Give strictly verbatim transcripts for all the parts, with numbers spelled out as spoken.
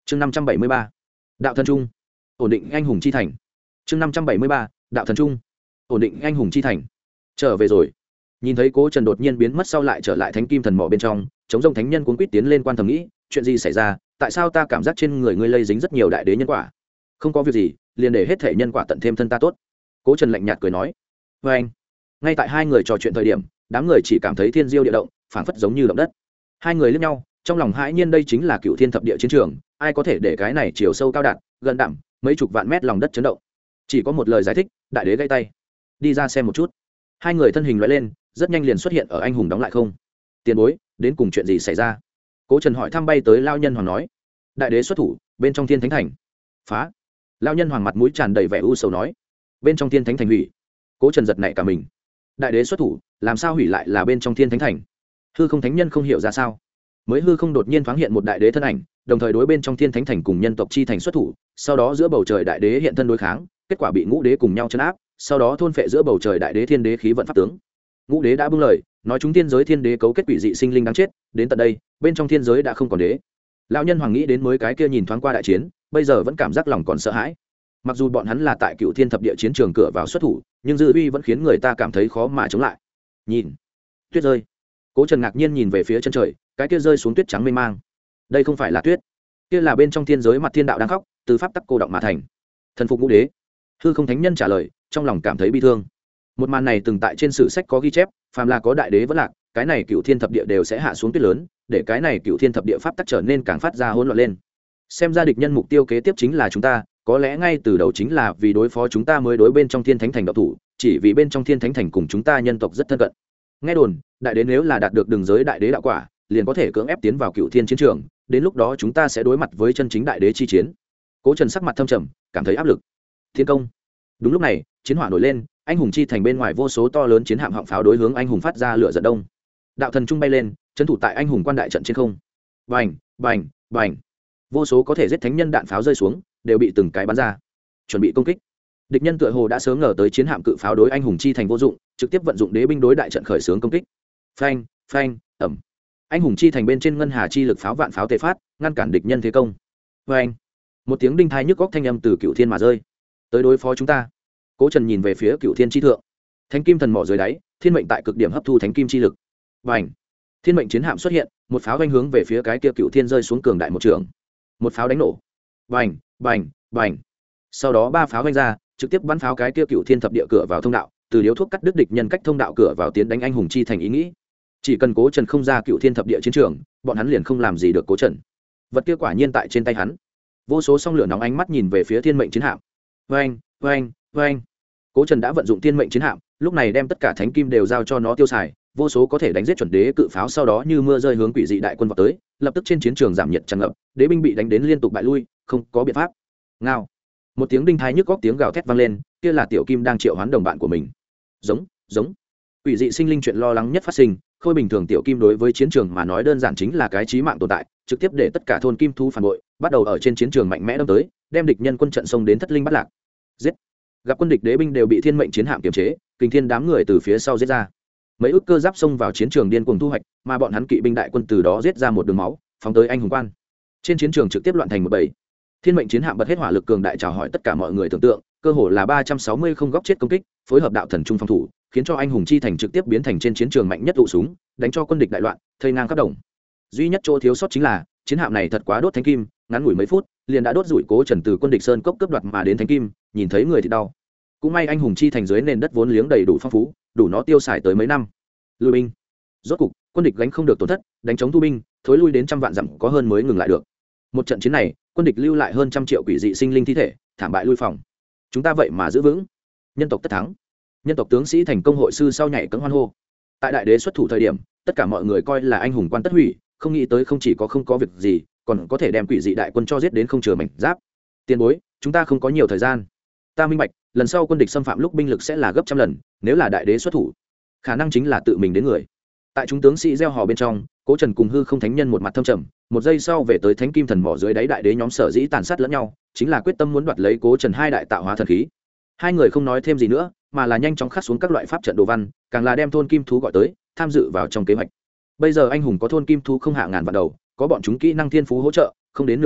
chương năm trăm bảy mươi ba đạo thần trung ổn định anh hùng chi thành. chương năm trăm bảy mươi ba đạo thần trung ổn định anh hùng chi thành. Trở về rồi. Nhìn thấy Cố Trần đột nhiên biến mất sau lại trở lại thánh kim thần mộ bên trong, chống rông thánh nhân cuốn quýt tiến lên quan thầm nghĩ, chuyện gì xảy ra, tại sao ta cảm giác trên người ngươi lây dính rất nhiều đại đế nhân quả? Không có việc gì, liền để hết thể nhân quả tận thêm thân ta tốt. Cố Trần lạnh nhạt cười nói. Và anh. Ngay tại hai người trò chuyện thời điểm, đám người chỉ cảm thấy thiên diêu địa động, phảng phất giống như động đất. Hai người liếc nhau, trong lòng hãi nhiên đây chính là Cựu Thiên thập địa chiến trường, ai có thể để cái này chiều sâu cao đạt, gần đẳng, mấy chục vạn mét lòng đất chấn động. Chỉ có một lời giải thích, đại đế gãy tay. Đi ra xem một chút. Hai người thân hình lóe lên, rất nhanh liền xuất hiện ở anh hùng đóng lại không. Tiền bối, đến cùng chuyện gì xảy ra? Cố Trần hỏi thăm bay tới lao nhân hoàng nói. Đại đế xuất thủ, bên trong Thiên Thánh Thành. Phá. Lao nhân hoàng mặt mũi tràn đầy vẻ u sầu nói. Bên trong Thiên Thánh Thành hủy. Cố Trần giật nảy cả mình. Đại đế xuất thủ, làm sao hủy lại là bên trong Thiên Thánh Thành? Hư Không thánh nhân không hiểu ra sao. Mới hư không đột nhiên thoáng hiện một đại đế thân ảnh, đồng thời đối bên trong Thiên Thánh Thành cùng nhân tộc chi thành xuất thủ, sau đó giữa bầu trời đại đế hiện thân đối kháng, kết quả bị ngũ đế cùng nhau trấn áp, sau đó thôn phệ giữa bầu trời đại đế thiên đế khí vận pháp tướng. Ngũ đế đã buông lời, nói chúng tiên giới thiên đế cấu kết quỷ dị sinh linh đáng chết, đến tận đây, bên trong thiên giới đã không còn đế. Lão nhân hoàng nghĩ đến mới cái kia nhìn thoáng qua đại chiến, bây giờ vẫn cảm giác lòng còn sợ hãi. Mặc dù bọn hắn là tại Cựu Thiên thập địa chiến trường cửa vào xuất thủ, nhưng dư uy vẫn khiến người ta cảm thấy khó mà chống lại. Nhìn, tuyết rơi. Cố Trần ngạc nhiên nhìn về phía chân trời, cái kia rơi xuống tuyết trắng mênh mang. Đây không phải là tuyết, kia là bên trong thiên giới mặt thiên đạo đang khóc, từ pháp tắc cô động mà thành. Thần phục ngũ đế. Hư Không thánh nhân trả lời, trong lòng cảm thấy bi thương. Một màn này từng tại trên sử sách có ghi chép, phàm là có đại đế vẫn lạc, cái này Cựu Thiên thập địa đều sẽ hạ xuống tuyết lớn, để cái này Cựu Thiên thập địa pháp tắc trở nên càng phát ra hỗn loạn lên. Xem ra địch nhân mục tiêu kế tiếp chính là chúng ta, có lẽ ngay từ đầu chính là vì đối phó chúng ta mới đối bên trong Thiên Thánh Thành động thủ, chỉ vì bên trong Thiên Thánh Thành cùng chúng ta nhân tộc rất thân cận. Nghe đồn, đại đế nếu là đạt được đường giới đại đế đạo quả, liền có thể cưỡng ép tiến vào Cựu Thiên chiến trường, đến lúc đó chúng ta sẽ đối mặt với chân chính đại đế chi chiến. Cố Trần sắc mặt thâm trầm, cảm thấy áp lực. Thiên công. Đúng lúc này, chiến hỏa nổi lên, anh hùng chi thành bên ngoài vô số to lớn chiến hạm họng pháo đối hướng anh hùng phát ra lửa giận đông. Đạo thần trung bay lên, trấn thủ tại anh hùng quan đại trận trên không. Bành, bành, bành. Vô số có thể giết thánh nhân đạn pháo rơi xuống, đều bị từng cái bắn ra, chuẩn bị công kích. Địch nhân tựa hồ đã sớm ngờ tới chiến hạm cự pháo đối anh hùng chi thành vô dụng, trực tiếp vận dụng đế binh đối đại trận khởi xướng công kích. Phanh, phanh, ầm. Anh hùng chi thành bên trên ngân hà chi lực pháo vạn pháo tề phát, ngăn cản địch nhân thế công. Phanh. Một tiếng đinh thai nhức góc thanh âm từ Cựu Thiên mà rơi. Tới đối phó chúng ta. Cố Trần nhìn về phía Cựu Thiên chi thượng. Thánh kim thần mỏ dưới đáy, thiên mệnh tại cực điểm hấp thu thánh kim chi lực. Bành. Thiên mệnh chiến hạm xuất hiện, một pháo vanh hướng về phía cái kia Cựu Thiên rơi xuống cường đại một trường. Một pháo đánh nổ. Bành, bành, bành. Sau đó ba pháo vanh ra, trực tiếp bắn pháo cái kia Cựu Thiên thập địa cửa vào thông đạo, từ điếu thuốc cắt đứt địch nhân cách thông đạo cửa vào tiến đánh anh hùng chi thành ý nghĩ. Chỉ cần Cố Trần không ra Cựu Thiên thập địa chiến trường, bọn hắn liền không làm gì được Cố Trần. Vật kia quả nhiên tại trên tay hắn. Vô số song lửa nóng ánh mắt nhìn về phía thiên mệnh chiến hạm. Vâng, vâng, vâng. Cố Trần đã vận dụng thiên mệnh chiến hạm, lúc này đem tất cả thánh kim đều giao cho nó tiêu xài, vô số có thể đánh giết chuẩn đế cự pháo sau đó như mưa rơi hướng quỷ dị đại quân vào tới, lập tức trên chiến trường giảm nhiệt tràn ngập, đế binh bị đánh đến liên tục bại lui, không có biện pháp. Ngao. Một tiếng đinh thai nhức góc tiếng gào thét vang lên, kia là tiểu kim đang triệu hoán đồng bạn của mình. Giống, giống. Quỷ dị sinh linh chuyện lo lắng nhất phát sinh, khôi bình thường tiểu kim đối với chiến trường mà nói đơn giản chính là cái chí mạng tồn tại, trực tiếp để tất cả thôn kim thú phản bội, bắt đầu ở trên chiến trường mạnh mẽ đâm tới, đem địch nhân quân trận xông đến thất linh bắt lạc. Giết. Gặp quân địch đế binh đều bị thiên mệnh chiến hạm kiềm chế, kình thiên đám người từ phía sau giết ra. Mấy ức cơ giáp xông vào chiến trường điên cuồng thu hoạch, mà bọn hắn kỵ binh đại quân từ đó giết ra một đường máu, phóng tới anh hùng quan. Trên chiến trường trực tiếp loạn thành một bầy. Thiên mệnh chiến hạm bật hết hỏa lực cường đại chào hỏi tất cả mọi người tưởng tượng, cơ hồ là ba trăm sáu mươi không góc chết công kích, phối hợp đạo thần trung phòng thủ, khiến cho anh hùng chi thành trực tiếp biến thành trên chiến trường mạnh nhất tụ súng, đánh cho quân địch đại loạn, thây ngang khắp đồng. Duy nhất chỗ thiếu sót chính là, chiến hạm này thật quá đốt thánh kim, ngắn ngủi mấy phút, liền đã đốt rủi Cố Trần từ quân địch sơn cốc cướp đoạt mà đến thánh kim, nhìn thấy người thì đau. Cũng may anh hùng chi thành dưới nền đất vốn liếng đầy đủ phong phú, đủ nó tiêu xài tới mấy năm. Lui binh. Rốt cục, quân địch gánh không được tổn thất, đánh chống thu binh, thối lui đến trăm vạn dặm có hơn mới ngừng lại được. Một trận chiến này, quân địch lưu lại hơn trăm triệu quỷ dị sinh linh thi thể, thảm bại lui phòng. Chúng ta vậy mà giữ vững, nhân tộc tất thắng. Nhân tộc tướng sĩ thành công hội sư sau nhảy cẫng hoan hô. Tại đại đế xuất thủ thời điểm, tất cả mọi người coi là anh hùng quan tất hủy, không nghĩ tới không chỉ có không có việc gì, còn có thể đem quỷ dị đại quân cho giết đến không chừa mảnh giáp. Tiền bối, chúng ta không có nhiều thời gian. Ta minh bạch, lần sau quân địch xâm phạm lúc binh lực sẽ là gấp trăm lần, nếu là đại đế xuất thủ, khả năng chính là tự mình đến người. Tại chúng tướng sĩ gieo hò bên trong, Cố Trần cùng hư không thánh nhân một mặt thâm trầm, một giây sau về tới thánh kim thần mỏ dưới đáy đại đế nhóm sở dĩ tàn sát lẫn nhau, chính là quyết tâm muốn đoạt lấy Cố Trần hai đại tạo hóa thần khí. Hai người không nói thêm gì nữa, mà là nhanh chóng khắc xuống các loại pháp trận đồ văn, càng là đem thôn kim thú gọi tới, tham dự vào trong kế hoạch. Bây giờ anh hùng có thôn kim thú không hạ ngàn vạn đầu, có bọn chúng kỹ năng thiên phú hỗ trợ, không đến nửa ngày,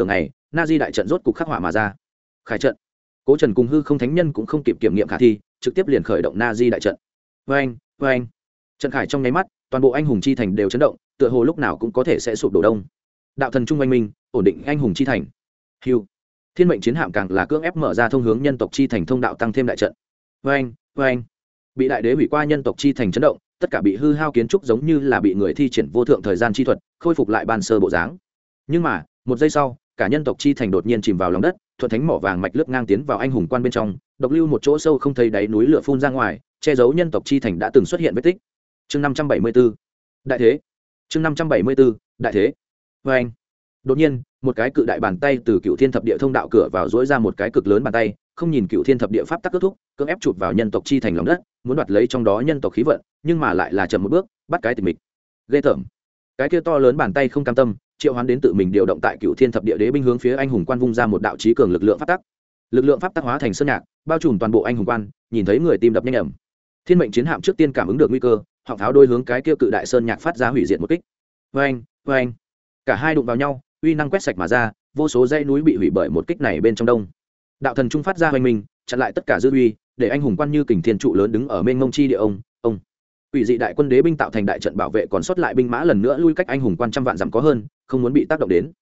Nazi đại trận rốt cục khắc họa mà ra. Khải trận. Cố Trần cùng hư không thánh nhân cũng không kịp kiểm nghiệm khả thi, trực tiếp liền khởi động Nazi đại trận. Oeng, oeng. Trận khải trong nháy mắt, toàn bộ anh hùng chi thành đều chấn động, tựa hồ lúc nào cũng có thể sẽ sụp đổ đông. Đạo thần trung anh minh, ổn định anh hùng chi thành. Hưu. Thiên mệnh chiến hạm càng là cưỡng ép mở ra thông hướng nhân tộc chi thành thông đạo tăng thêm đại trận. Oeng, oeng. Bị đại đế hủy qua nhân tộc chi thành chấn động, tất cả bị hư hao kiến trúc giống như là bị người thi triển vô thượng thời gian chi thuật, khôi phục lại ban sơ bộ dáng. Nhưng mà, một giây sau, cả nhân tộc chi thành đột nhiên chìm vào lòng đất, thuận thánh mỏ vàng mạch lướt ngang tiến vào anh hùng quan bên trong, độc lưu một chỗ sâu không thấy đáy núi lửa phun ra ngoài, che giấu nhân tộc chi thành đã từng xuất hiện vết tích. Chương năm trăm bảy mươi 574. Đại thế. Chương năm trăm bảy mươi 574. Đại thế. Oeng. Đột nhiên, một cái cự đại bàn tay từ Cựu Thiên Thập Địa thông đạo cửa vào rỗi ra một cái cực lớn bàn tay, không nhìn Cựu Thiên Thập Địa pháp tắc kết thúc, cưỡng ép chụp vào nhân tộc chi thành lòng đất, muốn đoạt lấy trong đó nhân tộc khí vận, nhưng mà lại là chậm một bước, bắt cái tịch mịch. Ghê tởm. Cái kia to lớn bàn tay không cam tâm, triệu hoán đến tự mình điều động tại Cựu Thiên Thập Địa đế binh hướng phía anh hùng quan vung ra một đạo chí cường lực lượng pháp tắc. Lực lượng pháp tắc hóa thành sơn nhạc, bao trùm toàn bộ anh hùng quan, nhìn thấy người tim đập nhanh ẩm. Thiên mệnh chiến hạm trước tiên cảm ứng được nguy cơ, họng tháo đôi hướng cái kia cự đại sơn nhạc phát ra hủy diệt một kích. Oeng, oeng. Cả hai đụng vào nhau, uy năng quét sạch mà ra, vô số dãy núi bị hủy bởi một kích này bên trong đông. Đạo thần trung phát ra hoành mình, chặn lại tất cả dư uy, để anh hùng quan như kình thiên trụ lớn đứng ở mênh mông chi địa ông, ông. Quỷ dị đại quân đế binh tạo thành đại trận bảo vệ còn sót lại binh mã lần nữa lui cách anh hùng quan trăm vạn dặm có hơn, không muốn bị tác động đến.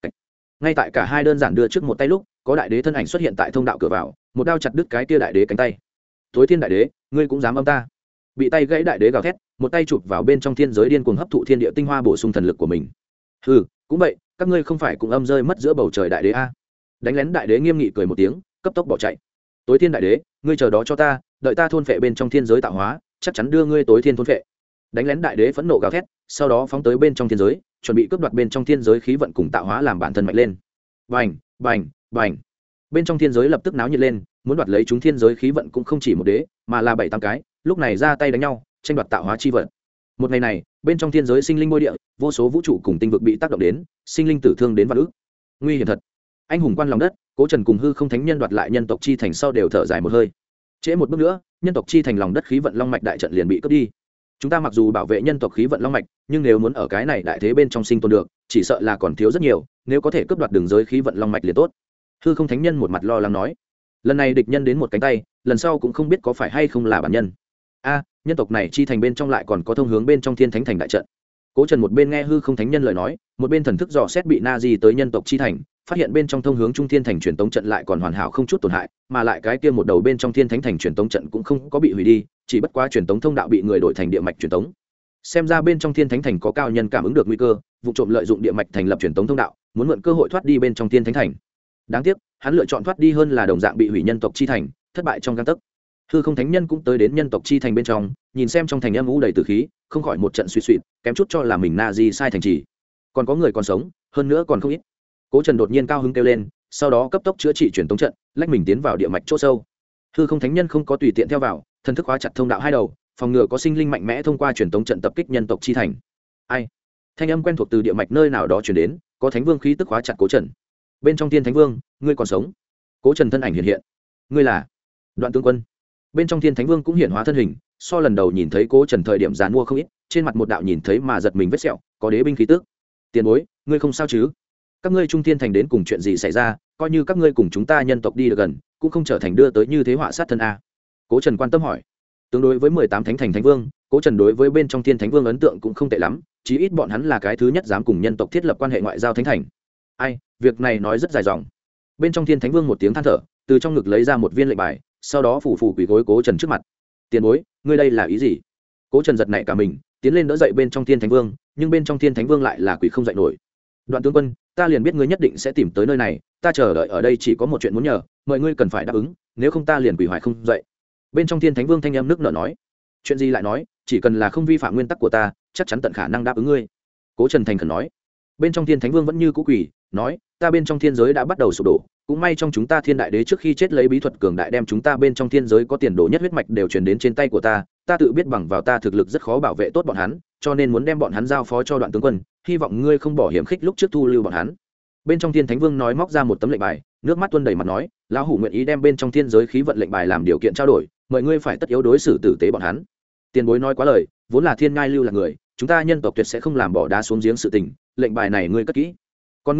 Ngay tại cả hai đơn giản đưa trước một tay lúc, có đại đế thân ảnh xuất hiện tại thông đạo cửa vào, một đao chặt đứt cái kia đại đế cánh tay. Tối thiên đại đế, ngươi cũng dám âm ta? Bị tay gãy đại đế gào thét, một tay chụp vào bên trong thiên giới điên cuồng hấp thụ thiên địa tinh hoa bổ sung thần lực của mình. Hừ, cũng vậy, các ngươi không phải cũng âm rơi mất giữa bầu trời đại đế a? Đánh lén đại đế nghiêm nghị cười một tiếng, cấp tốc bỏ chạy. Tối thiên đại đế, ngươi chờ đó cho ta, đợi ta thôn phệ bên trong thiên giới tạo hóa, chắc chắn đưa ngươi tối thiên thôn phệ. Đánh lén đại đế phẫn nộ gào thét, sau đó phóng tới bên trong thiên giới, chuẩn bị cướp đoạt bên trong thiên giới khí vận cùng tạo hóa làm bản thân mạnh lên. Bành, bành, bành. Bên trong thiên giới lập tức náo nhiệt lên, muốn đoạt lấy chúng thiên giới khí vận cũng không chỉ một đế, mà là bảy tám cái, lúc này ra tay đánh nhau, tranh đoạt tạo hóa chi vận. Một ngày này, bên trong thiên giới sinh linh ngôi địa, vô số vũ trụ cùng tinh vực bị tác động đến, sinh linh tử thương đến vạn ức. Nguy hiểm thật. Anh hùng quan lòng đất, Cố Trần cùng hư không thánh nhân đoạt lại nhân tộc chi thành sau đều thở dài một hơi. Trễ một bước nữa, nhân tộc chi thành lòng đất khí vận long mạch đại trận liền bị cướp đi. Chúng ta mặc dù bảo vệ nhân tộc khí vận long mạch, nhưng nếu muốn ở cái này đại thế bên trong sinh tồn được, chỉ sợ là còn thiếu rất nhiều, nếu có thể cướp đoạt đường giới khí vận long mạch liền tốt. Hư không thánh nhân một mặt lo lắng nói, lần này địch nhân đến một cánh tay, lần sau cũng không biết có phải hay không là bản nhân. A, nhân tộc này chi thành bên trong lại còn có thông hướng bên trong thiên thánh thành đại trận. Cố Trần một bên nghe hư không thánh nhân lời nói, một bên thần thức dò xét bị Nazi tới nhân tộc chi thành, phát hiện bên trong thông hướng trung thiên thành truyền tống trận lại còn hoàn hảo không chút tổn hại, mà lại cái kia một đầu bên trong thiên thánh thành truyền tống trận cũng không có bị hủy đi, chỉ bất quá truyền tống thông đạo bị người đổi thành địa mạch truyền tống. Xem ra bên trong thiên thánh thành có cao nhân cảm ứng được nguy cơ, vụ trộm lợi dụng địa mạch thành lập truyền tống thông đạo, muốn mượn cơ hội thoát đi bên trong thiên thánh thành. Đáng tiếc, hắn lựa chọn thoát đi hơn là đồng dạng bị hủy nhân tộc chi thành, thất bại trong gang tấc. Hư không thánh nhân cũng tới đến nhân tộc chi thành bên trong, nhìn xem trong thành âm u đầy tử khí, không khỏi một trận suy suy, kém chút cho là mình Nazi sai thành trì. Còn có người còn sống, hơn nữa còn không ít. Cố Trần đột nhiên cao hứng kêu lên, sau đó cấp tốc chữa trị truyền tống trận, lách mình tiến vào địa mạch chỗ sâu. Hư không thánh nhân không có tùy tiện theo vào, thần thức hóa chặt thông đạo hai đầu, phòng ngừa có sinh linh mạnh mẽ thông qua truyền tống trận tập kích nhân tộc chi thành. Ai? Thanh âm quen thuộc từ địa mạch nơi nào đó truyền đến, có thánh vương khí tức hóa chặt Cố Trần. Bên trong thiên thánh vương, ngươi còn sống? Cố Trần thân ảnh hiện hiện. Ngươi là Đoạn tướng quân. Bên trong thiên thánh vương cũng hiện hóa thân hình, so lần đầu nhìn thấy Cố Trần thời điểm giàn mua không ít, trên mặt một đạo nhìn thấy mà giật mình vết sẹo, có đế binh khí tức. Tiền bối, ngươi không sao chứ? Các ngươi trung thiên thành đến cùng chuyện gì xảy ra, coi như các ngươi cùng chúng ta nhân tộc đi được gần, cũng không trở thành đưa tới như thế họa sát thân a. Cố Trần quan tâm hỏi. Tương đối với mười tám thánh thành thánh vương, Cố Trần đối với bên trong thiên thánh vương ấn tượng cũng không tệ lắm, chí ít bọn hắn là cái thứ nhất dám cùng nhân tộc thiết lập quan hệ ngoại giao thánh thành. Ai, việc này nói rất dài dòng. Bên trong thiên thánh vương một tiếng than thở, từ trong ngực lấy ra một viên lệnh bài, sau đó phủ phủ quỳ gối Cố Trần trước mặt. Tiền bối, ngươi đây là ý gì? Cố Trần giật nảy cả mình, tiến lên đỡ dậy bên trong thiên thánh vương, nhưng bên trong thiên thánh vương lại là quỳ không dậy nổi. Đoạn tướng quân, ta liền biết ngươi nhất định sẽ tìm tới nơi này, ta chờ đợi ở đây chỉ có một chuyện muốn nhờ, mời ngươi cần phải đáp ứng, nếu không ta liền quỳ hoài không dậy. Bên trong thiên thánh vương thanh âm nước nở nói. Chuyện gì lại nói, chỉ cần là không vi phạm nguyên tắc của ta, chắc chắn tận khả năng đáp ứng ngươi. Cố Trần thành khẩn nói. Bên trong thiên thánh vương vẫn như cũ quỳ, nói, ta bên trong thiên giới đã bắt đầu sụp đổ, cũng may trong chúng ta thiên đại đế trước khi chết lấy bí thuật cường đại đem chúng ta bên trong thiên giới có tiền đồ nhất huyết mạch đều truyền đến trên tay của ta, ta tự biết bằng vào ta thực lực rất khó bảo vệ tốt bọn hắn, cho nên muốn đem bọn hắn giao phó cho Đoạn tướng quân, hy vọng ngươi không bỏ hiểm khích lúc trước thu lưu bọn hắn. Bên trong thiên thánh vương nói móc ra một tấm lệnh bài, nước mắt tuôn đầy mặt nói, lão hủ nguyện ý đem bên trong thiên giới khí vận lệnh bài làm điều kiện trao đổi, mời ngươi phải tất yếu đối xử tử tế bọn hắn. Tiền bối nói quá lời, vốn là thiên ngai lưu là người, chúng ta nhân tộc tuyệt sẽ không làm bỏ đá xuống giếng sự tình, lệnh bài này ngươi cất kỹ. Còn ngươi người,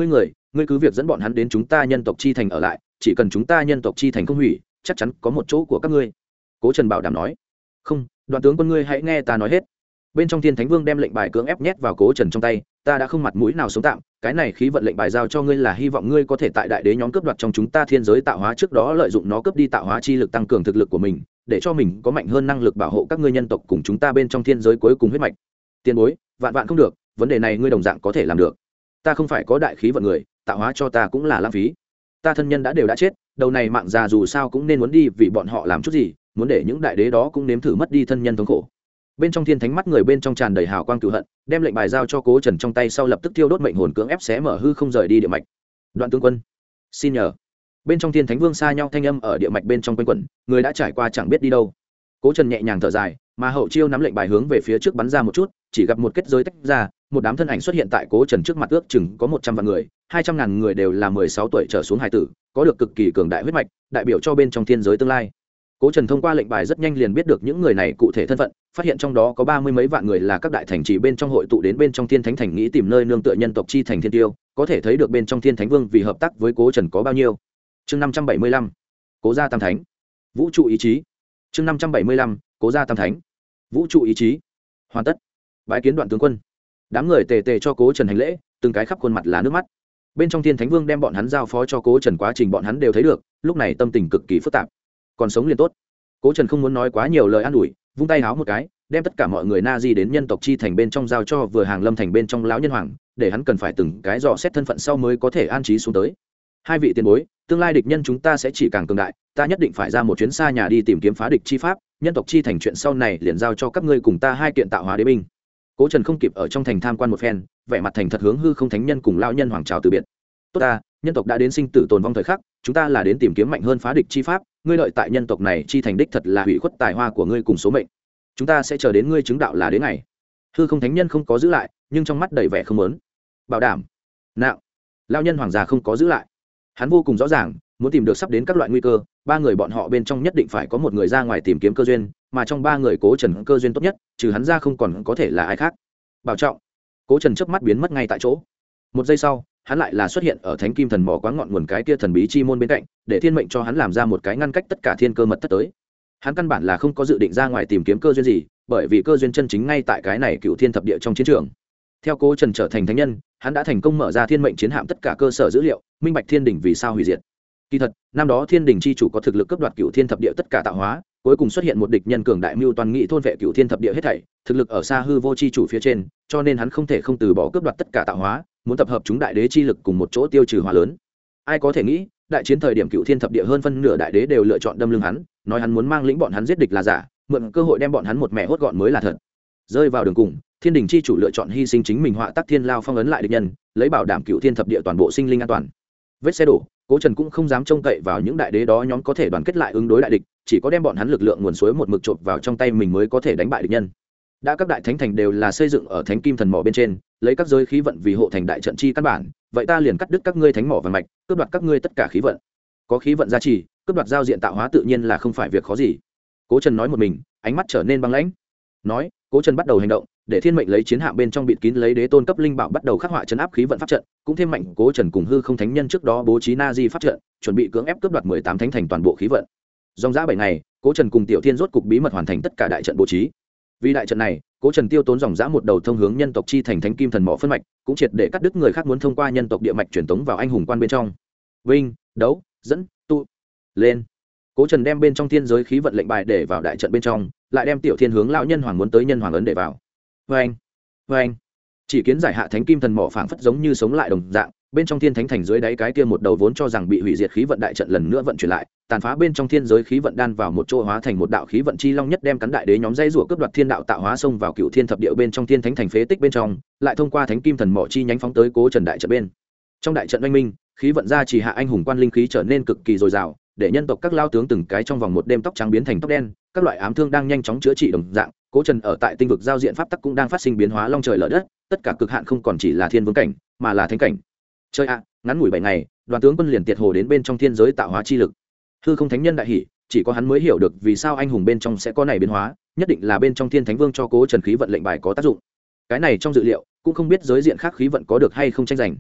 ngươi cứ việc dẫn bọn hắn đến chúng ta nhân tộc chi thành ở lại, chỉ cần chúng ta nhân tộc chi thành không hủy, chắc chắn có một chỗ của các ngươi. Cố Trần bảo đảm nói. Không, Đoàn tướng quân ngươi hãy nghe ta nói hết. Bên trong Thiên Thánh Vương đem lệnh bài cưỡng ép nhét vào Cố Trần trong tay, ta đã không mặt mũi nào sống tạm, cái này khí vận lệnh bài giao cho ngươi là hy vọng ngươi có thể tại đại đế nhóm cướp đoạt trong chúng ta thiên giới tạo hóa trước đó lợi dụng nó cướp đi tạo hóa chi lực tăng cường thực lực của mình, để cho mình có mạnh hơn năng lực bảo hộ các ngươi nhân tộc cùng chúng ta bên trong thiên giới cuối cùng huyết mạch. Tiền bối, vạn vạn không được, vấn đề này ngươi đồng dạng có thể làm được. Ta không phải có đại khí vận người, tạo hóa cho ta cũng là lãng phí. Ta thân nhân đã đều đã chết, đầu này mạng già dù sao cũng nên muốn đi vì bọn họ làm chút gì, muốn để những đại đế đó cũng nếm thử mất đi thân nhân thống khổ. Bên trong Thiên Thánh mắt người bên trong tràn đầy hào quang cừu hận, đem lệnh bài giao cho Cố Trần trong tay sau lập tức tiêu đốt mệnh hồn cưỡng ép xé mở hư không rời đi địa mạch. Đoạn tướng quân, xin nhờ. Bên trong Thiên Thánh Vương xa nhau thanh âm ở địa mạch bên trong quanh quẩn, người đã trải qua chẳng biết đi đâu. Cố Trần nhẹ nhàng thở dài, mà hậu chiêu nắm lệnh bài hướng về phía trước bắn ra một chút, chỉ gặp một kết giới tách ra, một đám thân ảnh xuất hiện tại Cố Trần trước mặt, ước chừng có một trăm vạn người, hai trăm ngàn người đều là mười sáu tuổi trở xuống hải tử, có được cực kỳ cường đại huyết mạch, đại biểu cho bên trong thiên giới tương lai. Cố Trần thông qua lệnh bài rất nhanh liền biết được những người này cụ thể thân phận, phát hiện trong đó có ba mươi mấy vạn người là các đại thành trì bên trong hội tụ đến bên trong Thiên Thánh thành nghĩ tìm nơi nương tựa nhân tộc chi thành thiên tiêu, có thể thấy được bên trong Thiên Thánh Vương vì hợp tác với Cố Trần có bao nhiêu. Chương năm trăm bảy mươi lăm, Cố gia Tam Thánh. Vũ trụ ý chí. Chương năm trăm bảy mươi lăm, Cố gia Tam Thánh. Vũ trụ ý chí. Hoàn tất. Bái kiến Đoạn tướng quân. Đám người tề tề cho Cố Trần hành lễ, từng cái khắp khuôn mặt là nước mắt. Bên trong Thiên Thánh Vương đem bọn hắn giao phó cho Cố Trần quá trình bọn hắn đều thấy được, lúc này tâm tình cực kỳ phức tạp. Còn sống liền tốt. Cố Trần không muốn nói quá nhiều lời an ủi, vung tay háo một cái, đem tất cả mọi người na di đến nhân tộc chi thành bên trong giao cho vừa hàng lâm thành bên trong lão nhân hoàng, để hắn cần phải từng cái dò xét thân phận sau mới có thể an trí xuống tới. Hai vị tiền bối, tương lai địch nhân chúng ta sẽ chỉ càng cường đại, ta nhất định phải ra một chuyến xa nhà đi tìm kiếm phá địch chi pháp, nhân tộc chi thành chuyện sau này liền giao cho các ngươi cùng ta hai kiện tạo hóa đế binh. Cố Trần không kịp ở trong thành tham quan một phen, vẻ mặt thành thật hướng hư không thánh nhân cùng lão nhân hoàng chào từ biệt. Tốt ta, nhân tộc đã đến sinh tử tồn vong thời khắc, chúng ta là đến tìm kiếm mạnh hơn phá địch chi pháp, ngươi lợi tại nhân tộc này chi thành đích thật là hủy khuất tài hoa của ngươi cùng số mệnh. Chúng ta sẽ chờ đến ngươi chứng đạo là đến ngày. Hư không thánh nhân không có giữ lại, nhưng trong mắt đầy vẻ không muốn. Bảo đảm. Nạo. Lão nhân hoàng già không có giữ lại. Hắn vô cùng rõ ràng, muốn tìm được sắp đến các loại nguy cơ, ba người bọn họ bên trong nhất định phải có một người ra ngoài tìm kiếm cơ duyên, mà trong ba người Cố Trần cơ duyên tốt nhất, trừ hắn ra không còn có thể là ai khác. Bảo trọng. Cố Trần chớp mắt biến mất ngay tại chỗ. Một giây sau, hắn lại là xuất hiện ở Thánh Kim Thần Mỏ quáng ngọn nguồn cái kia thần bí chi môn bên cạnh, để thiên mệnh cho hắn làm ra một cái ngăn cách tất cả thiên cơ mật thất tới. Hắn căn bản là không có dự định ra ngoài tìm kiếm cơ duyên gì, bởi vì cơ duyên chân chính ngay tại cái này Cựu Thiên Thập Địa trong chiến trường. Theo Cố Trần trở thành thánh nhân, hắn đã thành công mở ra thiên mệnh chiến hạm tất cả cơ sở dữ liệu, minh bạch thiên đình vì sao hủy diệt. Kỳ thật, năm đó thiên đình chi chủ có thực lực cấp đoạt Cựu Thiên Thập Địa tất cả tạo hóa, cuối cùng xuất hiện một địch nhân cường đại mưu toàn nghị thôn vệ Cựu Thiên Thập Địa hết thảy, thực lực ở xa hư vô chi chủ phía trên, cho nên hắn không thể không từ bỏ cướp đoạt tất cả tạo hóa, muốn tập hợp chúng đại đế chi lực cùng một chỗ tiêu trừ hỏa lớn. Ai có thể nghĩ, đại chiến thời điểm Cựu Thiên Thập Địa hơn phân nửa đại đế đều lựa chọn đâm lưng hắn, nói hắn muốn mang lĩnh bọn hắn giết địch là giả, mượn cơ hội đem bọn hắn một mẹ hốt gọn mới là thật. Rơi vào đường cùng, thiên đình chi chủ lựa chọn hy sinh chính mình họa tác thiên lao phong ấn lại địch nhân, lấy bảo đảm Cựu Thiên Thập Địa toàn bộ sinh linh an toàn. Vết xe đổ, Cố Trần cũng không dám trông cậy vào những đại đế đó nhóm có thể đoàn kết lại ứng đối đại địch, chỉ có đem bọn hắn lực lượng nguồn suối một mực chộp vào trong tay mình mới có thể đánh bại địch nhân. Đã các đại thánh thành đều là xây dựng ở Thánh Kim Thần Mỏ bên trên, lấy các giới khí vận vì hộ thành đại trận chi căn bản, vậy ta liền cắt đứt các ngươi thánh mỏ vàng mạch, cướp đoạt các ngươi tất cả khí vận. Có khí vận gia trì, cướp đoạt giao diện tạo hóa tự nhiên là không phải việc khó gì. Cố Trần nói một mình, ánh mắt trở nên băng lãnh. Nói, Cố Trần bắt đầu hành động, để thiên mệnh lấy chiến hạm bên trong bịt kín lấy đế tôn cấp linh bảo bắt đầu khắc họa trấn áp khí vận pháp trận, cũng thêm mạnh Cố Trần cùng hư không thánh nhân trước đó bố trí na di pháp trận, chuẩn bị cưỡng ép cướp đoạt mười tám thánh thành toàn bộ khí vận. Dòng dã bảy ngày, Cố Trần cùng Tiểu Thiên rốt cục bí mật hoàn thành tất cả đại trận bố trí. Vì đại trận này, Cố Trần tiêu tốn dòng dã một đầu thông hướng nhân tộc chi thành Thánh Kim Thần Mỏ phân mạch, cũng triệt để cắt đứt người khác muốn thông qua nhân tộc địa mạch truyền tống vào anh hùng quan bên trong. Vinh, đấu, dẫn, tụ, lên. Cố Trần đem bên trong thiên giới khí vận lệnh bài để vào đại trận bên trong, lại đem Tiểu Thiên hướng lão nhân hoàng muốn tới nhân hoàng ấn để vào. Oeng, oeng. Chỉ kiến giải hạ Thánh Kim Thần Mỏ phảng phất giống như sống lại đồng dạng, bên trong thiên thánh thành dưới đáy cái kia một đầu vốn cho rằng bị hủy diệt khí vận đại trận lần nữa vận chuyển lại, tàn phá bên trong thiên giới khí vận đan vào một chỗ hóa thành một đạo khí vận chi long nhất đem cắn đại đế nhóm dây rủa cướp đoạt thiên đạo tạo hóa xông vào Cựu Thiên Thập Địa bên trong thiên thánh thành phế tích bên trong, lại thông qua Thánh Kim Thần Mỏ chi nhánh phóng tới Cố Trần đại trận bên. Trong đại trận oanh minh, khí vận ra chỉ hạ anh hùng quan linh khí trở nên cực kỳ dồi dào, để nhân tộc các lao tướng từng cái trong vòng một đêm tóc trắng biến thành tóc đen, các loại ám thương đang nhanh chóng chữa trị đồng dạng. Cố Trần ở tại tinh vực giao diện pháp tắc cũng đang phát sinh biến hóa long trời lở đất, tất cả cực hạn không còn chỉ là thiên vương cảnh, mà là thánh cảnh. Chơi ạ, ngắn ngủi bảy ngày, đoàn tướng quân liền tiệt hồ đến bên trong thiên giới tạo hóa chi lực. Hư không thánh nhân đại hỉ, chỉ có hắn mới hiểu được vì sao anh hùng bên trong sẽ có này biến hóa, nhất định là bên trong thiên thánh vương cho Cố Trần khí vận lệnh bài có tác dụng. Cái này trong dự liệu, cũng không biết giới diện khác khí vận có được hay không tranh giành.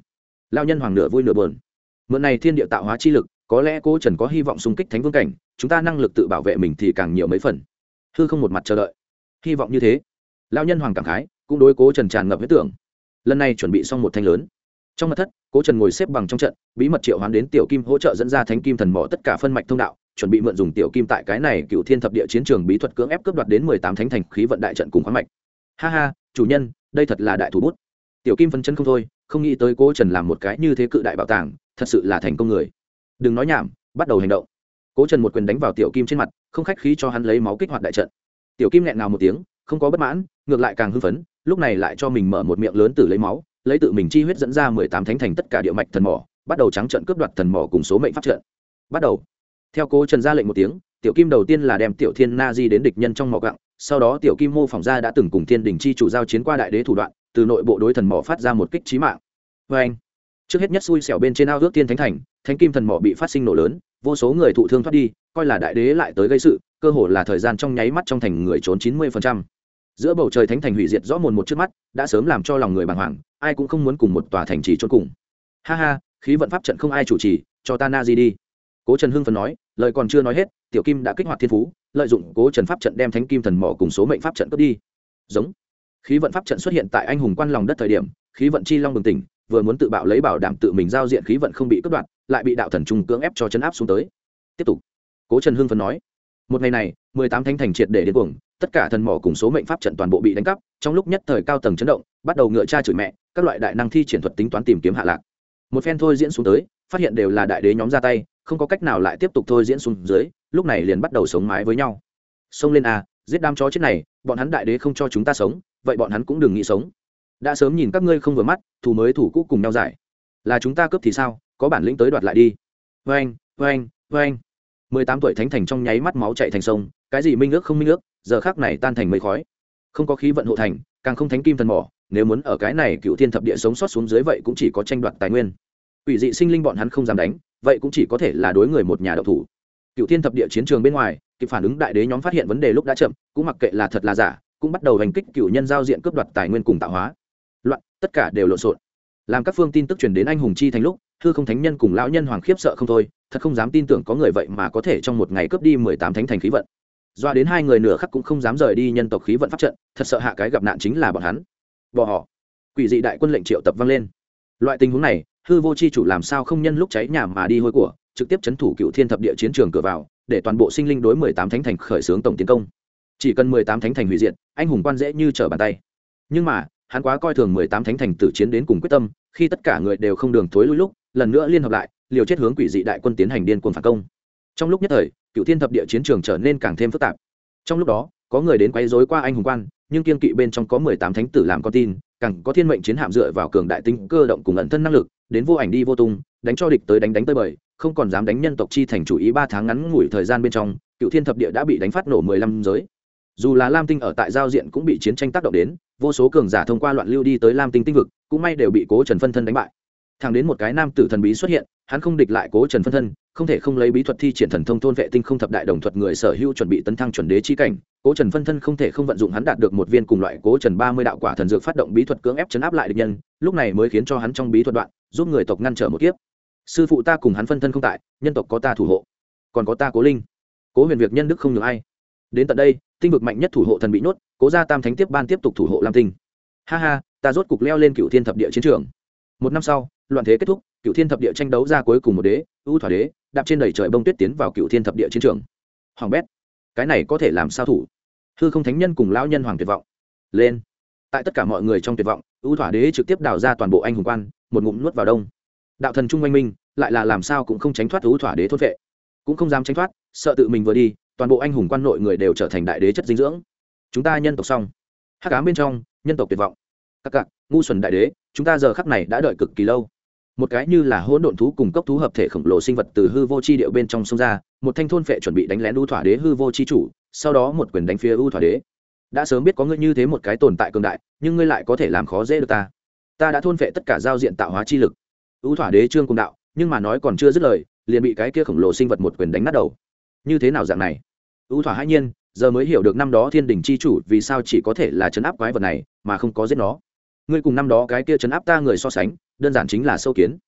Lão nhân hoàng nửa vui nửa buồn. Mượn này thiên địa tạo hóa chi lực, có lẽ cố Trần có hy vọng xung kích thánh vương cảnh, chúng ta năng lực tự bảo vệ mình thì càng nhiều mấy phần. Hư không một mặt chờ đợi, hy vọng như thế. Lão nhân hoàng cảm khái, cũng đối cố Trần tràn ngập huyết tưởng. Lần này chuẩn bị xong một thanh lớn. Trong mật thất, cố Trần ngồi xếp bằng trong trận, bí mật triệu hoán đến tiểu kim hỗ trợ dẫn ra thánh kim thần mỏ tất cả phân mạch thông đạo, chuẩn bị mượn dùng tiểu kim tại cái này cựu thiên thập địa chiến trường bí thuật cưỡng ép cướp đoạt đến mười tám thánh thành khí vận đại trận cùng khoáng mạch. Ha ha, chủ nhân, đây thật là đại thủ bút. Tiểu kim phân chân không thôi, không nghĩ tới cố Trần làm một cái như thế cự đại bảo tàng, thật sự là thành công người. Đừng nói nhảm, bắt đầu hành động. Cố Trần một quyền đánh vào tiểu kim trên mặt, không khách khí cho hắn lấy máu kích hoạt đại trận. Tiểu kim nghẹn ngào một tiếng, không có bất mãn, ngược lại càng hưng phấn, lúc này lại cho mình mở một miệng lớn từ lấy máu, lấy tự mình chi huyết dẫn ra mười tám thánh thành tất cả địa mạch thần mỏ, bắt đầu trắng trận cướp đoạt thần mỏ cùng số mệnh pháp trận. Bắt đầu. Theo cố Trần ra lệnh một tiếng, tiểu kim đầu tiên là đem tiểu thiên na di đến địch nhân trong mỏ gặng, sau đó tiểu kim mô phỏng ra đã từng cùng thiên đình chi chủ giao chiến qua đại đế thủ đoạn, từ nội bộ đối thần mỏ phát ra một kích chí mạng. Và anh, trước hết nhất xui xẻo bên trên ao ước tiên thánh thành, thánh kim thần mỏ bị phát sinh nổ lớn, vô số người thụ thương thoát đi, coi là đại đế lại tới gây sự, cơ hồ là thời gian trong nháy mắt trong thành người trốn chín mươi phần trăm. Giữa bầu trời thánh thành hủy diệt rõ mồn một trước mắt, đã sớm làm cho lòng người bàng hoàng, ai cũng không muốn cùng một tòa thành trì chôn cùng. Ha ha, khí vận pháp trận không ai chủ trì, cho ta na di đi. Cố Trần hưng phấn nói, lời còn chưa nói hết, tiểu kim đã kích hoạt thiên phú, lợi dụng Cố Trần pháp trận đem thánh kim thần mỏ cùng số mệnh pháp trận cướp đi. Giống. Khí vận pháp trận xuất hiện tại anh hùng quan lòng đất thời điểm, khí vận chi long bừng tỉnh, vừa muốn tự bạo lấy bảo đảm tự mình giao diện khí vận không bị cướp đoạt, lại bị đạo thần trung cưỡng ép cho chấn áp xuống tới. Tiếp tục. Cố Trần hưng phấn nói, một ngày này, mười tám thánh thành triệt để điên cuồng, tất cả thần mỏ cùng số mệnh pháp trận toàn bộ bị đánh cắp, trong lúc nhất thời cao tầng chấn động, bắt đầu ngựa cha chửi mẹ, các loại đại năng thi triển thuật tính toán tìm kiếm hạ lạc. Một phen thôi diễn xuống tới, phát hiện đều là đại đế nhóm ra tay, không có cách nào lại tiếp tục thôi diễn xuống dưới, lúc này liền bắt đầu sống mái với nhau. Xông lên a, giết đám chó chết này, bọn hắn đại đế không cho chúng ta sống, vậy bọn hắn cũng đừng nghĩ sống. Đã sớm nhìn các ngươi không vừa mắt, thủ mới thủ cũ cùng nhau giải. Là chúng ta cướp thì sao, có bản lĩnh tới đoạt lại đi. Oeng, oeng, oeng. mười tám tuổi thánh thành trong nháy mắt máu chảy thành sông, cái gì minh ước không minh ước, giờ khắc này tan thành mây khói. Không có khí vận hộ thành, càng không thánh kim thần mỏ, nếu muốn ở cái này cựu thiên thập địa sống sót xuống dưới vậy cũng chỉ có tranh đoạt tài nguyên. Quỷ dị sinh linh bọn hắn không dám đánh, vậy cũng chỉ có thể là đối người một nhà độc thủ. Cựu thiên thập địa chiến trường bên ngoài, kịp phản ứng đại đế nhóm phát hiện vấn đề lúc đã chậm, cũng mặc kệ là thật là giả, cũng bắt đầu hành kích cựu nhân giao diện cướp đoạt tài nguyên cùng tạo hóa. Loạn, tất cả đều lộn xộn. Làm các phương tin tức truyền đến anh hùng chi thành lúc, hư không thánh nhân cùng lão nhân hoàng khiếp sợ không thôi, thật không dám tin tưởng có người vậy mà có thể trong một ngày cướp đi mười tám thánh thành khí vận. Doa đến hai người nửa khắc cũng không dám rời đi nhân tộc khí vận pháp trận, thật sợ hạ cái gặp nạn chính là bọn hắn. Bỏ họ. Quỷ dị đại quân lệnh triệu tập vang lên. Loại tình huống này, hư vô chi chủ làm sao không nhân lúc cháy nhà mà đi hôi của, trực tiếp chấn thủ cựu thiên thập địa chiến trường cửa vào, để toàn bộ sinh linh đối mười tám thánh thành khởi xướng tổng tiến công. Chỉ cần mười tám thánh thành hủy diệt, anh hùng quan dễ như trở bàn tay. Nhưng mà, hắn quá coi thường mười tám thánh thành tử chiến đến cùng quyết tâm, khi tất cả người đều không đường thối lui lúc, lần nữa liên hợp lại, liều chết hướng quỷ dị đại quân tiến hành điên cuồng phản công. Trong lúc nhất thời, cựu thiên thập địa chiến trường trở nên càng thêm phức tạp. Trong lúc đó, có người đến quấy rối qua anh hùng quan, nhưng kiên kỵ bên trong có mười tám thánh tử làm con tin, càng có thiên mệnh chiến hạm dựa vào cường đại tinh cơ động cùng ẩn thân năng lực, đến vô ảnh đi vô tung, đánh cho địch tới đánh đánh tới bời, không còn dám đánh nhân tộc chi thành chủ ý. Ba tháng ngắn ngủi thời gian bên trong, cựu thiên thập địa đã bị đánh phát nổ mười lăm giới. Dù là Lam Tinh ở tại giao diện cũng bị chiến tranh tác động đến, vô số cường giả thông qua loạn lưu đi tới Lam Tinh tinh vực, cũng may đều bị Cố Trần phân thân đánh bại. Thẳng đến một cái nam tử thần bí xuất hiện, hắn không địch lại Cố Trần phân thân, không thể không lấy bí thuật thi triển thần thông thôn vệ tinh không thập đại đồng thuật người sở hữu chuẩn bị tấn thăng chuẩn đế chi cảnh. Cố Trần phân thân không thể không vận dụng hắn đạt được một viên cùng loại Cố Trần ba mươi đạo quả thần dược phát động bí thuật cưỡng ép chấn áp lại địch nhân, lúc này mới khiến cho hắn trong bí thuật đoạn, giúp người tộc ngăn trở một kiếp. Sư phụ ta cùng hắn phân thân không tại, nhân tộc có ta thủ hộ, còn có ta Cố Linh. Cố Huyền việc nhân đức không nhường ai. Đến tận đây, tinh vực mạnh nhất thủ hộ thần bị nhốt, Cố gia tam thánh tiếp ban tiếp tục thủ hộ Lam Tinh. Ha ha, ta rốt cục leo lên cựu thiên thập địa chiến trường. Một năm sau, loạn thế kết thúc, cựu thiên thập địa tranh đấu ra cuối cùng một đế, ưu thỏa đế, đạp trên đầy trời bông tuyết tiến vào cựu thiên thập địa chiến trường. Hoàng bét, cái này có thể làm sao thủ? Hư không thánh nhân cùng lão nhân hoàng tuyệt vọng. Lên. Tại tất cả mọi người trong tuyệt vọng, ưu thỏa đế trực tiếp đào ra toàn bộ anh hùng quan, một ngụm nuốt vào đông. Đạo thần trung oanh minh, lại là làm sao cũng không tránh thoát ưu thỏa đế thôn vệ, cũng không dám tránh thoát, sợ tự mình vừa đi, toàn bộ anh hùng quan nội người đều trở thành đại đế chất dinh dưỡng. Chúng ta nhân tộc xong. Hắc ám bên trong, nhân tộc tuyệt vọng. Các cặc, ngu xuẩn đại đế, chúng ta giờ khắc này đã đợi cực kỳ lâu. Một cái như là hỗn độn thú cùng cốc thú hợp thể khổng lồ sinh vật từ hư vô chi điệu bên trong sông ra, một thanh thôn phệ chuẩn bị đánh lén ưu thỏa đế hư vô chi chủ, sau đó một quyền đánh phía ưu thỏa đế. Đã sớm biết có ngươi như thế một cái tồn tại cường đại, nhưng ngươi lại có thể làm khó dễ được ta. Ta đã thôn phệ tất cả giao diện tạo hóa chi lực. Ưu thỏa đế trương cùng đạo, nhưng mà nói còn chưa dứt lời, liền bị cái kia khổng lồ sinh vật một quyền đánh nát đầu. Như thế nào dạng này? Ưu thỏa hãi nhiên, giờ mới hiểu được năm đó thiên đình chi chủ vì sao chỉ có thể là trấn áp quái vật này, mà không có giết nó. Ngươi cùng năm đó cái kia trấn áp ta người so sánh, đơn giản chính là sâu kiến.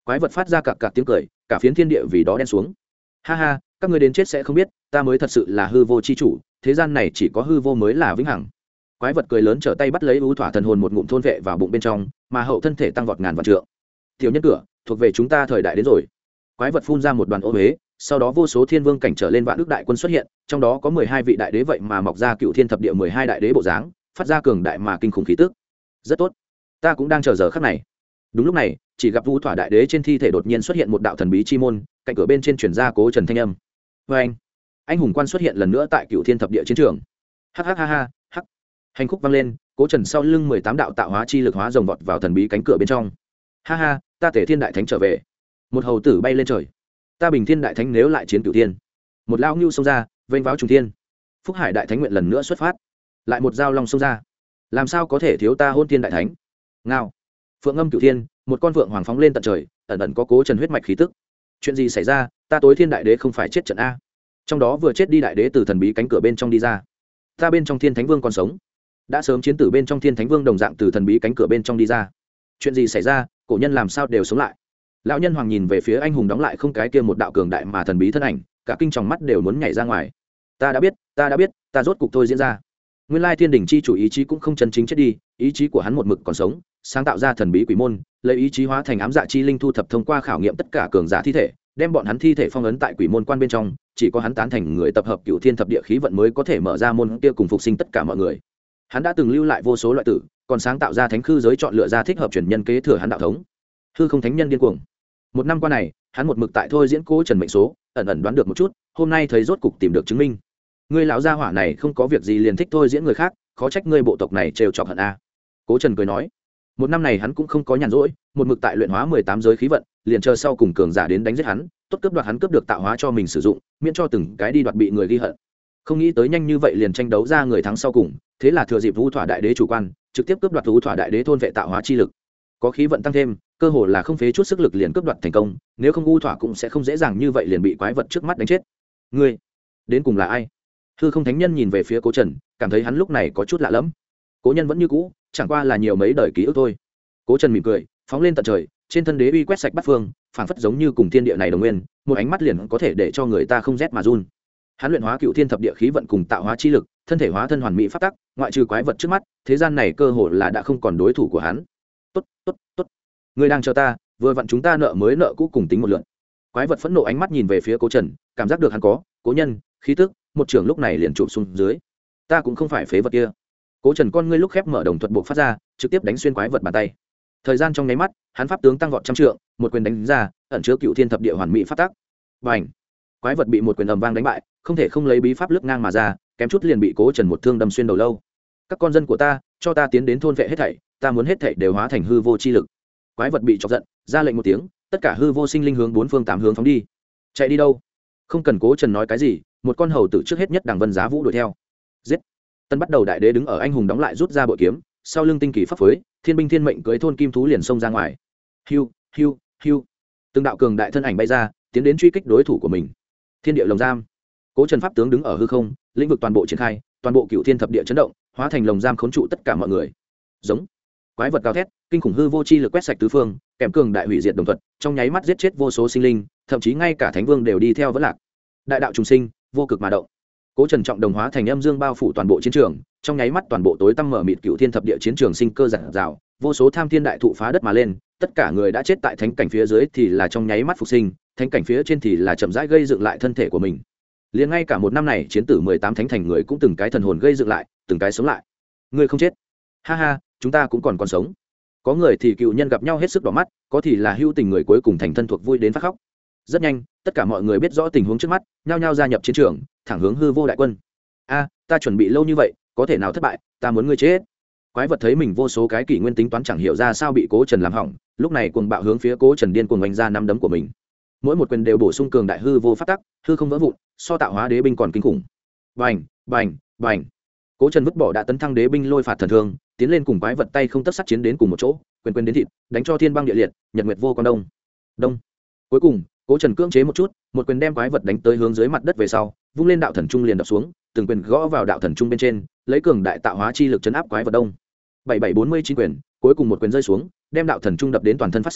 Quái vật phát ra cặc cặc tiếng cười, cả phiến thiên địa vì đó đen xuống. Ha ha, các ngươi đến chết sẽ không biết, ta mới thật sự là hư vô chi chủ, thế gian này chỉ có hư vô mới là vĩnh hằng. Quái vật cười lớn trở tay bắt lấy ưu thỏa thần hồn một ngụm thôn vệ vào bụng bên trong, mà hậu thân thể tăng vọt ngàn vạn trượng. Tiểu nhân cửa, thuộc về chúng ta thời đại đến rồi. Quái vật phun ra một đoàn ô huế, sau đó vô số thiên vương cảnh trở lên vạn ước đại quân xuất hiện, trong đó có mười hai vị đại đế vậy mà mọc ra cựu thiên thập địa mười hai đại đế bộ dáng, phát ra cường đại mà kinh khủng khí tức. Rất tốt, ta cũng đang chờ giờ khắc này. Đúng lúc này, chỉ gặp Vu Thỏa đại đế trên thi thể đột nhiên xuất hiện một đạo thần bí chi môn, cạnh cửa bên trên truyền ra Cố Trần thanh âm. Và anh, anh hùng quan xuất hiện lần nữa tại cựu thiên thập địa chiến trường. Hắc hắc ha ha, hắc. Hành khúc vang lên, Cố Trần sau lưng mười tám đạo tạo hóa chi lực hóa rồng vọt vào thần bí cánh cửa bên trong. Ha ha, ta Tề Thiên đại thánh trở về. Một hầu tử bay lên trời. Ta Bình Thiên đại thánh nếu lại chiến cửu thiên. Một lao ngưu xông ra, vênh váo trùng thiên. Phúc Hải đại thánh nguyện lần nữa xuất phát. Lại một dao long xông ra. Làm sao có thể thiếu ta Hôn Thiên đại thánh? Ngao. Phượng Ngâm cửu thiên, một con phượng hoàng phóng lên tận trời, ẩn ẩn có Cố Trần huyết mạch khí tức. Chuyện gì xảy ra? Ta Tối Thiên đại đế không phải chết trận a? Trong đó vừa chết đi đại đế từ thần bí cánh cửa bên trong đi ra. Ta bên trong Thiên Thánh Vương còn sống. Đã sớm chiến tử bên trong Thiên Thánh Vương đồng dạng từ thần bí cánh cửa bên trong đi ra. Chuyện gì xảy ra? Cổ nhân làm sao đều sống lại? Lão nhân hoàng nhìn về phía anh hùng đóng lại không cái kia một đạo cường đại mà thần bí thân ảnh, cả kinh tròng mắt đều muốn nhảy ra ngoài. Ta đã biết, ta đã biết, ta rốt cục thôi diễn ra. Nguyên lai Thiên Đình chi chủ ý chí cũng không chân chính chết đi, ý chí của hắn một mực còn sống, sáng tạo ra thần bí quỷ môn, lấy ý chí hóa thành ám dạ chi linh thu thập thông qua khảo nghiệm tất cả cường giả thi thể, đem bọn hắn thi thể phong ấn tại quỷ môn quan bên trong, chỉ có hắn tán thành người tập hợp cửu thiên thập địa khí vận mới có thể mở ra môn kia cùng phục sinh tất cả mọi người. Hắn đã từng lưu lại vô số loại tử, còn sáng tạo ra thánh khư giới chọn lựa ra thích hợp truyền nhân kế thừa hắn đạo thống. Hư không thánh nhân điên cuồng. Một năm qua này, hắn một mực tại thôi diễn Cố Trần mệnh số, ẩn ẩn đoán được một chút, hôm nay thấy rốt cục tìm được chứng minh. Ngươi lão gia hỏa này không có việc gì liền thích thôi diễn người khác, khó trách ngươi bộ tộc này trêu chọc hận a. Cố Trần cười nói, một năm này hắn cũng không có nhàn rỗi, một mực tại luyện hóa mười tám giới khí vận, liền chờ sau cùng cường giả đến đánh giết hắn, tốt cướp đoạt hắn cướp được tạo hóa cho mình sử dụng, miễn cho từng cái đi đoạt bị người ghi hận. Không nghĩ tới nhanh như vậy liền tranh đấu ra người thắng sau cùng, thế là thừa dịp Vu Thỏa đại đế chủ quan, trực tiếp cướp đoạt Vu Thỏa đại đế thôn vệ tạo hóa chi lực. Có khí vận tăng thêm, cơ hồ là không phế chút sức lực liền cướp đoạt thành công, nếu không Vu Thỏa cũng sẽ không dễ dàng như vậy liền bị quái vật trước mắt đánh chết. Ngươi, đến cùng là ai? Hư không thánh nhân nhìn về phía Cố Trần, cảm thấy hắn lúc này có chút lạ lẫm. Cố nhân vẫn như cũ, chẳng qua là nhiều mấy đời ký ức thôi. Cố Trần mỉm cười, phóng lên tận trời, trên thân đế uy quét sạch bát phương, phảng phất giống như cùng thiên địa này đồng nguyên, một ánh mắt liền có thể để cho người ta không rét mà run. Hắn luyện hóa cựu thiên thập địa khí vận cùng tạo hóa chi lực, thân thể hóa thân hoàn mỹ pháp tắc, ngoại trừ quái vật trước mắt, thế gian này cơ hồ là đã không còn đối thủ của hắn. Tốt, tốt, tốt. Ngươi đang chờ ta, vừa vặn chúng ta nợ mới nợ cũ cùng tính một lượt. Quái vật phẫn nộ ánh mắt nhìn về phía Cố Trần, cảm giác được hắn có cố nhân khí tức, một trường lúc này liền chụp xuống dưới. Ta cũng không phải phế vật kia. Cố Trần con ngươi lúc khép mở đồng thuật buộc phát ra, trực tiếp đánh xuyên quái vật bàn tay. Thời gian trong nháy mắt, hắn pháp tướng tăng vọt trăm trượng, một quyền đánh ra, ẩn chứa cựu thiên thập địa hoàn mỹ pháp tắc. Bành! Quái vật bị một quyền ầm vang đánh bại, không thể không lấy bí pháp lướt ngang mà ra, kém chút liền bị Cố Trần một thương đâm xuyên đầu lâu. Các con dân của ta, cho ta tiến đến thôn vệ hết thảy, ta muốn hết thảy đều hóa thành hư vô chi lực. Quái vật bị chọc giận, ra lệnh một tiếng, tất cả hư vô sinh linh hướng bốn phương tám hướng phóng đi. Chạy đi đâu? Không cần Cố Trần nói cái gì, một con hầu tử trước hết nhất Đằng Vân Giá Vũ đuổi theo. Giết! Tân bắt đầu đại đế đứng ở anh hùng đóng lại rút ra bội kiếm, sau lưng tinh kỳ pháp phối, thiên binh thiên mệnh cưới thôn kim thú liền xông ra ngoài. Hiu, hiu, hiu. Từng đạo cường đại thân ảnh bay ra, tiến đến truy kích đối thủ của mình. Thiên địa lồng giam. Cố Trần pháp tướng đứng ở hư không, lĩnh vực toàn bộ triển khai, toàn bộ cựu thiên thập địa chấn động, hóa thành lồng giam khốn trụ tất cả mọi người. Giống. Quái vật cao thét, kinh khủng hư vô chi lực quét sạch tứ phương, kèm cường đại hủy diệt đồng thuật, trong nháy mắt giết chết vô số sinh linh, thậm chí ngay cả thánh vương đều đi theo vẫn lạc. Đại đạo trùng sinh, vô cực mà động. Cố Trần trọng đồng hóa thành âm dương bao phủ toàn bộ chiến trường, trong nháy mắt toàn bộ tối tăm mở mịt cựu thiên thập địa chiến trường sinh cơ rạng rào, vô số tham thiên đại thụ phá đất mà lên, tất cả người đã chết tại thánh cảnh phía dưới thì là trong nháy mắt phục sinh, thánh cảnh phía trên thì là chậm rãi gây dựng lại thân thể của mình. Liền ngay cả một năm này chiến tử mười tám thánh thành người cũng từng cái thần hồn gây dựng lại, từng cái sống lại. Ngươi không chết. Ha ha, chúng ta cũng còn còn sống. Có người thì cựu nhân gặp nhau hết sức đỏ mắt, có thì là hữu tình người cuối cùng thành thân thuộc vui đến phát khóc. Rất nhanh, tất cả mọi người biết rõ tình huống trước mắt, nhao nhao gia nhập chiến trường, thẳng hướng hư vô đại quân. A, ta chuẩn bị lâu như vậy, có thể nào thất bại, ta muốn ngươi chết. Quái vật thấy mình vô số cái kỷ nguyên tính toán chẳng hiểu ra sao bị Cố Trần làm hỏng, lúc này cuồng bạo hướng phía Cố Trần điên cuồng oanh ra năm đấm của mình. Mỗi một quyền đều bổ sung cường đại hư vô pháp tắc, hư không vỡ vụn, so tạo hóa đế binh còn kinh khủng. Bành, bành, bành. Cố Trần vứt bỏ đã tấn thăng đế binh lôi phạt thần thương, tiến lên cùng quái vật tay không tất sắt chiến đến cùng một chỗ, quyền quyền đến thịt, đánh cho thiên băng địa liệt, nhật nguyệt vô quan đông. Đông. Cuối cùng, Cố Trần cưỡng chế một chút, một quyền đem quái vật đánh tới hướng dưới mặt đất về sau, vung lên đạo thần trung liền đập xuống, từng quyền gõ vào đạo thần trung bên trên, lấy cường đại tạo hóa chi lực chấn áp quái vật đông. bảy bảy bốn mươi chín quyền, cuối cùng một quyền rơi xuống, đem đạo thần trung đập đến toàn thân phát sáng,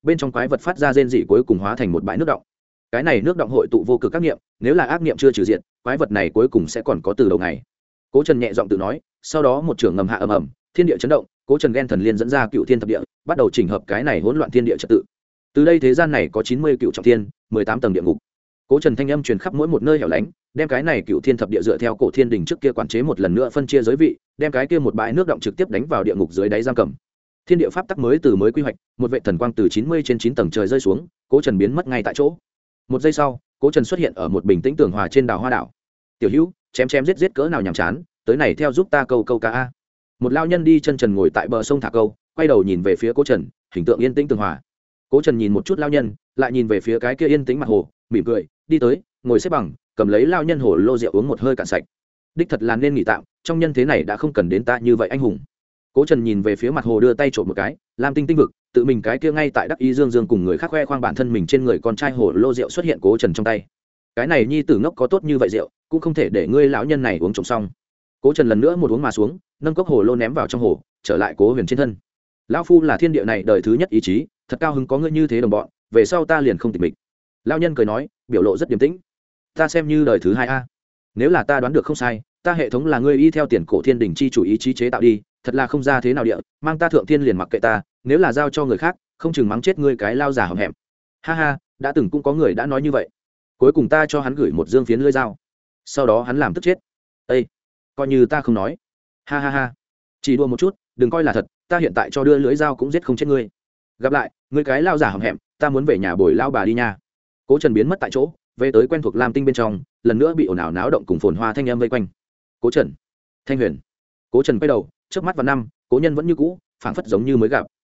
bên trong quái vật phát ra rên rỉ cuối cùng hóa thành một bãi nước động. Cái này nước động hội tụ vô cực các niệm, nếu là ác niệm chưa trừ diện, quái vật này cuối cùng sẽ còn có từ đầu ngày. Cố Trần nhẹ giọng tự nói, sau đó một trường ngầm hạ ầm ầm, thiên địa chấn động, Cố Trần ghen thần liên dẫn ra cựu thiên thập địa, bắt đầu chỉnh hợp cái này hỗn loạn thiên địa trật tự. Từ đây thế gian này có chín mươi cựu trọng thiên, mười tám tầng địa ngục. Cố Trần thanh âm truyền khắp mỗi một nơi hẻo lánh, đem cái này cựu thiên thập địa dựa theo cổ thiên đình trước kia quản chế một lần nữa phân chia giới vị, đem cái kia một bãi nước động trực tiếp đánh vào địa ngục dưới đáy giam cầm. Thiên địa pháp tắc mới từ mới quy hoạch, một vệ thần quang từ chín mươi trên chín tầng trời rơi xuống, Cố Trần biến mất ngay tại chỗ. Một giây sau, Cố Trần xuất hiện ở một bình tĩnh tường hòa trên đảo Hoa đảo. "Tiểu Hữu, chém chém giết giết cỡ nào nhàm chán, tới này theo giúp ta câu câu cá a." Một lao nhân đi chân trần ngồi tại bờ sông thả câu, quay đầu nhìn về phía Cố Trần, hình tượng yên tĩnh tường hòa. Cố Trần nhìn một chút lao nhân, lại nhìn về phía cái kia yên tĩnh mặt hồ, mỉm cười, đi tới, ngồi xếp bằng, cầm lấy lao nhân hồ lô rượu uống một hơi cạn sạch. Đích thật là nên nghỉ tạm, trong nhân thế này đã không cần đến ta như vậy anh hùng. Cố Trần nhìn về phía mặt hồ đưa tay trộm một cái, lam tinh tinh vực, tự mình cái kia ngay tại đắc ý dương dương cùng người khác khoe khoang bản thân mình trên người con trai hồ lô rượu xuất hiện Cố Trần trong tay. Cái này nhi tử ngốc có tốt như vậy rượu, cũng không thể để ngươi lão nhân này uống trộm xong. Cố Trần lần nữa một uống mà xuống, nâng cốc hồ lô ném vào trong hồ, trở lại Cố Huyền trên thân. Lão phu là thiên địa này đời thứ nhất ý chí, thật cao hứng có ngươi như thế đồng bọn, về sau ta liền không tịch mịch. Lão nhân cười nói, biểu lộ rất điềm tĩnh. Ta xem như đời thứ hai a. Nếu là ta đoán được không sai, ta hệ thống là ngươi y theo tiền cổ thiên đình chi chủ ý chí chế tạo đi, thật là không ra thế nào địa, mang ta thượng thiên liền mặc kệ ta, nếu là giao cho người khác, không chừng mắng chết ngươi cái lao giả hậm hẹm. Ha ha, đã từng cũng có người đã nói như vậy. Cuối cùng ta cho hắn gửi một dương phiến lưỡi dao, sau đó hắn làm tức chết. Ê, coi như ta không nói. Ha ha ha, chỉ đùa một chút, đừng coi là thật, ta hiện tại cho đưa lưỡi dao cũng giết không chết ngươi. Gặp lại, ngươi cái lao giả hậm hẹm, ta muốn về nhà bồi lao bà đi nha. Cố Trần biến mất tại chỗ, về tới quen thuộc Lam Tinh bên trong, lần nữa bị ồn ào náo động cùng phồn hoa thanh âm vây quanh. Cố Trần, Thanh Huyền. Cố Trần quay đầu, trước mắt vào năm, cố nhân vẫn như cũ, phảng phất giống như mới gặp.